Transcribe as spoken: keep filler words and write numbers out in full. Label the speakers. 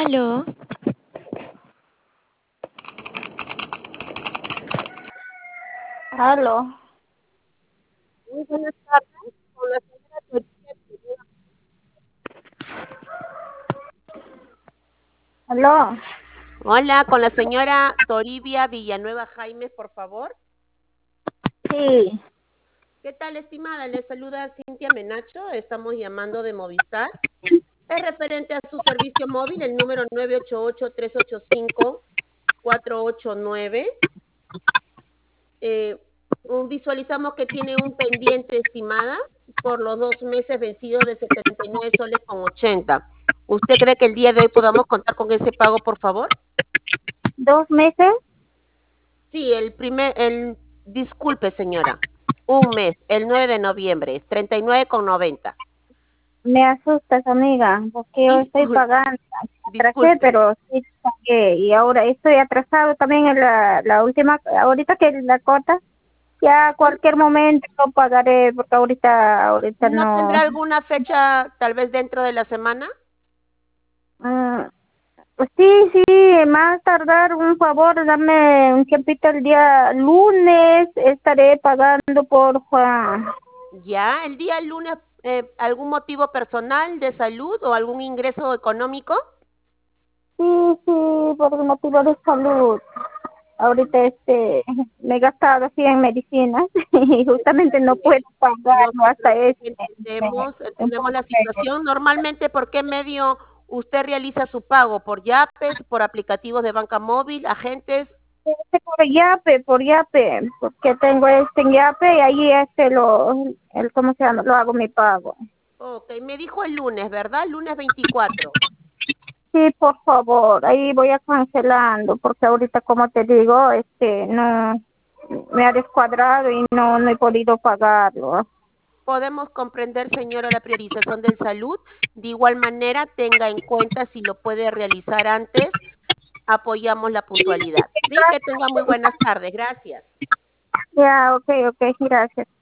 Speaker 1: Aló.
Speaker 2: Aló.
Speaker 3: Muy buenas tardes, con la señora Toribia Villanueva.
Speaker 2: Aló.
Speaker 3: Hola, con la señora Toribia Villanueva Jaime, por favor.
Speaker 2: Sí.
Speaker 3: ¿Qué tal, estimada? Le saluda Cintia Menacho, estamos llamando de Movistar. Es referente a su servicio móvil, el número nueve ocho ocho, tres ocho cinco, cuatro ocho nueve. Eh, un- visualizamos que tiene un pendiente, estimada, por los dos meses vencidos de setenta y nueve soles con ochenta. ¿Usted cree que el día de hoy podamos contar con ese pago, por favor?
Speaker 2: ¿Dos meses?
Speaker 3: Sí, el primer, el, disculpe señora, un mes, el nueve de noviembre, es treinta y nueve con noventa.
Speaker 2: Me asustas, amiga, porque yo estoy
Speaker 3: Disculpe,
Speaker 2: pagando. Atrasé,
Speaker 3: disculpe.
Speaker 2: pero sí pagué. Y ahora estoy atrasado también en la, la última, ahorita que la corta, ya cualquier momento lo pagaré, porque ahorita, ahorita
Speaker 3: ¿No
Speaker 2: no.
Speaker 3: tendrá alguna fecha tal vez dentro de la semana?
Speaker 2: Mm, pues sí, sí, más tardar, un favor, dame un tiempito el día lunes, estaré pagando por Juan.
Speaker 3: Ya, el día lunes, eh, ¿algún motivo personal de salud o algún ingreso económico?
Speaker 2: Sí, sí, por el motivo de salud. Ahorita este me he gastado así en medicinas y justamente no puedo
Speaker 3: No
Speaker 2: pagarlo
Speaker 3: se
Speaker 2: hasta
Speaker 3: preocupe,
Speaker 2: este mes,
Speaker 3: entendemos,
Speaker 2: un poco
Speaker 3: entendemos la
Speaker 2: menos.
Speaker 3: situación. Normalmente, ¿por qué medio usted realiza su pago? ¿Por Yapes, por aplicativos de banca móvil, agentes?
Speaker 2: Este, por Yape, por Yape, porque tengo este en Yape y ahí este lo, el, ¿cómo se llama? Lo hago mi pago.
Speaker 3: Ok, me dijo el lunes, ¿verdad? Lunes veinticuatro.
Speaker 2: Sí, por favor, ahí voy a cancelando, porque ahorita como te digo, este no me ha descuadrado y no no he podido pagarlo.
Speaker 3: Podemos comprender, señora, la priorización del salud. De igual manera, tenga en cuenta si lo puede realizar antes, apoyamos la puntualidad. Sí, que tenga muy buenas tardes. Gracias.
Speaker 2: Ya, okay, okay, gracias.